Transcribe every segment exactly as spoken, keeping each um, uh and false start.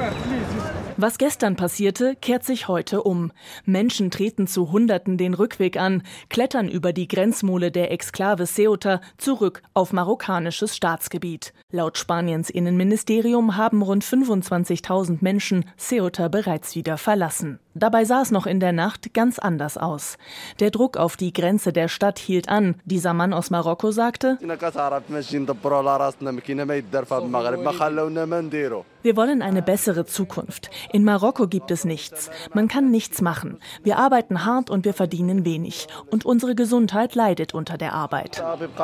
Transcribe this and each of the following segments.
Was gestern passierte, kehrt sich heute um. Menschen treten zu Hunderten den Rückweg an, klettern über die Grenzmole der Exklave Ceuta zurück auf marokkanisches Staatsgebiet. Laut Spaniens Innenministerium haben rund fünfundzwanzigtausend Menschen Ceuta bereits wieder verlassen. Dabei sah es noch in der Nacht ganz anders aus. Der Druck auf die Grenze der Stadt hielt an. Dieser Mann aus Marokko sagte: Wir wollen eine bessere Zukunft. In Marokko gibt es nichts. Man kann nichts machen. Wir arbeiten hart und wir verdienen wenig. Und unsere Gesundheit leidet unter der Arbeit.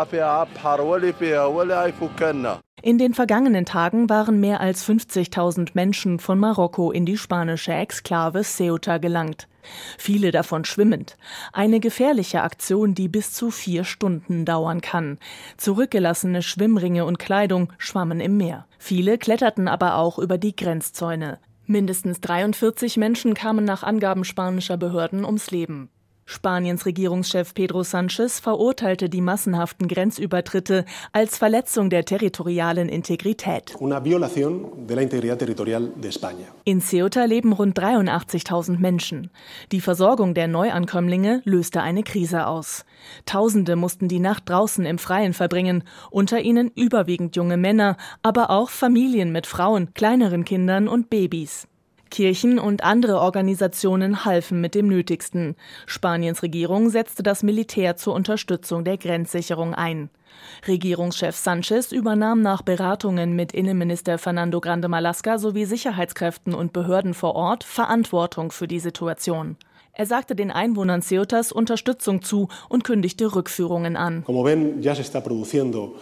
In den vergangenen Tagen waren mehr als fünfzigtausend Menschen von Marokko in die spanische Exklave Ceuta gelangt. Viele davon schwimmend. Eine gefährliche Aktion, die bis zu vier Stunden dauern kann. Zurückgelassene Schwimmringe und Kleidung schwammen im Meer. Viele kletterten aber auch über die Grenzzäune. Mindestens dreiundvierzig Menschen kamen nach Angaben spanischer Behörden ums Leben. Spaniens Regierungschef Pedro Sánchez verurteilte die massenhaften Grenzübertritte als Verletzung der territorialen Integrität. Una violación de la integridad territorial de España. In Ceuta leben rund dreiundachtzigtausend Menschen. Die Versorgung der Neuankömmlinge löste eine Krise aus. Tausende mussten die Nacht draußen im Freien verbringen, unter ihnen überwiegend junge Männer, aber auch Familien mit Frauen, kleineren Kindern und Babys. Kirchen und andere Organisationen halfen mit dem Nötigsten. Spaniens Regierung setzte das Militär zur Unterstützung der Grenzsicherung ein. Regierungschef Sánchez übernahm nach Beratungen mit Innenminister Fernando Grande Marlaska sowie Sicherheitskräften und Behörden vor Ort Verantwortung für die Situation. Er sagte den Einwohnern Ceutas Unterstützung zu und kündigte Rückführungen an. Como ven, ya se está produciendo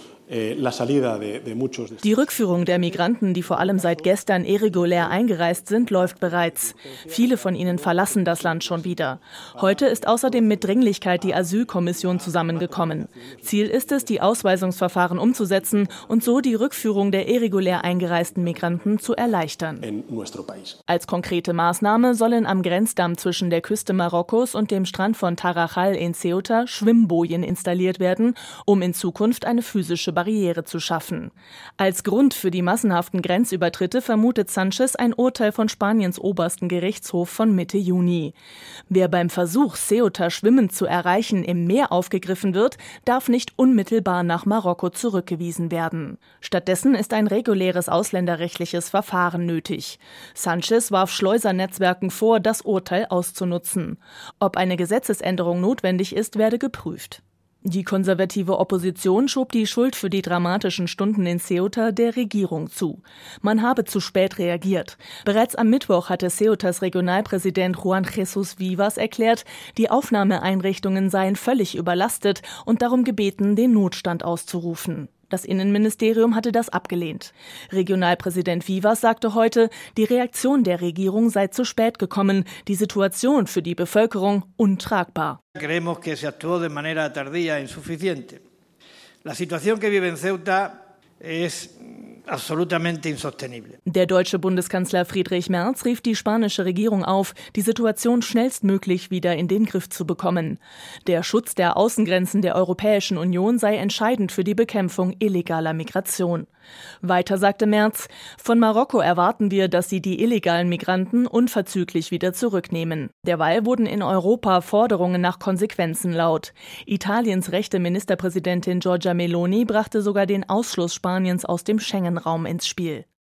Die Rückführung der Migranten, die vor allem seit gestern irregulär eingereist sind, läuft bereits. Viele von ihnen verlassen das Land schon wieder. Heute ist außerdem mit Dringlichkeit die Asylkommission zusammengekommen. Ziel ist es, die Ausweisungsverfahren umzusetzen und so die Rückführung der irregulär eingereisten Migranten zu erleichtern. Als konkrete Maßnahme sollen am Grenzdamm zwischen der Küste Marokkos und dem Strand von Tarajal in Ceuta Schwimmbojen installiert werden, um in Zukunft eine physische Barriere zu schaffen. Als Grund für die massenhaften Grenzübertritte vermutet Sánchez ein Urteil von Spaniens obersten Gerichtshof von Mitte Juni. Wer beim Versuch, Ceuta schwimmend zu erreichen, im Meer aufgegriffen wird, darf nicht unmittelbar nach Marokko zurückgewiesen werden. Stattdessen ist ein reguläres ausländerrechtliches Verfahren nötig. Sánchez warf Schleusernetzwerken vor, das Urteil auszunutzen. Ob eine Gesetzesänderung notwendig ist, werde geprüft. Die konservative Opposition schob die Schuld für die dramatischen Stunden in Ceuta der Regierung zu. Man habe zu spät reagiert. Bereits am Mittwoch hatte Ceutas Regionalpräsident Juan Jesús Vivas erklärt, die Aufnahmeeinrichtungen seien völlig überlastet und darum gebeten, den Notstand auszurufen. Das Innenministerium hatte das abgelehnt. Regionalpräsident Vivas sagte heute, die Reaktion der Regierung sei zu spät gekommen, die Situation für die Bevölkerung untragbar. Creemos que se actuó de manera tardía e insuficiente. La situación que vive en Ceuta es absolutamente insostenible. Der deutsche Bundeskanzler Friedrich Merz rief die spanische Regierung auf, die Situation schnellstmöglich wieder in den Griff zu bekommen. Der Schutz der Außengrenzen der Europäischen Union sei entscheidend für die Bekämpfung illegaler Migration. Weiter sagte Merz, von Marokko erwarten wir, dass sie die illegalen Migranten unverzüglich wieder zurücknehmen. Derweil wurden in Europa Forderungen nach Konsequenzen laut. Italiens rechte Ministerpräsidentin Giorgia Meloni brachte sogar den Ausschluss Spaniens aus dem Schengen-Raum ins Spiel.